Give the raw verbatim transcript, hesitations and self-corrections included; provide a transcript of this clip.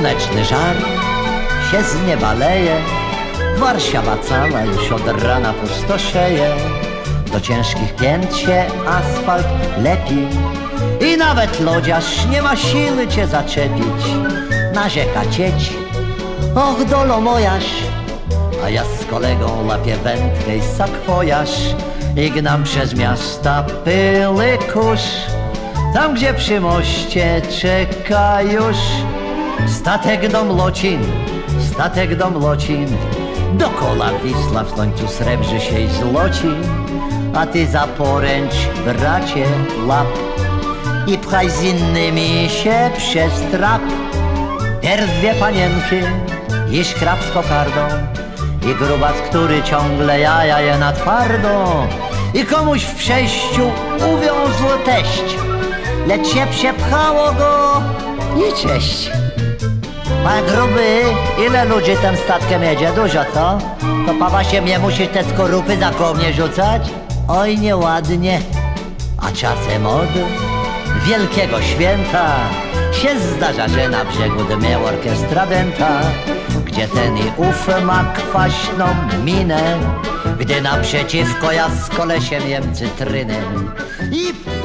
Słoneczny żar się z nieba leje, Warszawa cała już od rana pustoszeje. Do ciężkich pięt się asfalt lepi i nawet lodziarz nie ma siły cię zaczepić. Narzeka cieć, och dolo mojaż, a ja z kolegą lapię wędkę i sakwojaż i gnam przez miasta pyły kurz, tam gdzie przy moście czeka już statek do Mlocin, statek do Mlocin. Dokoła Wisła w słońcu srebrzy się i złoci, a ty za poręcz, bracie, lap i pchaj z innymi się przez trap. Pierw dwie panienki i szkrab z kokardą i grubas, który ciągle jaja je na twardo i komuś w przejściu uwiązł teść, lecz się przepchało go i cześć. Panie gruby, ile ludzi tym statkiem jedzie? Dużo, co? To pawa się mnie musisz te skorupy za koło mnie rzucać? Oj, nieładnie. A czasem od wielkiego święta się zdarza, że na brzegu dmie orkiestra dęta, gdzie ten i ów ma kwaśną minę, gdy naprzeciwko ja z kolesiem jem cytrynę i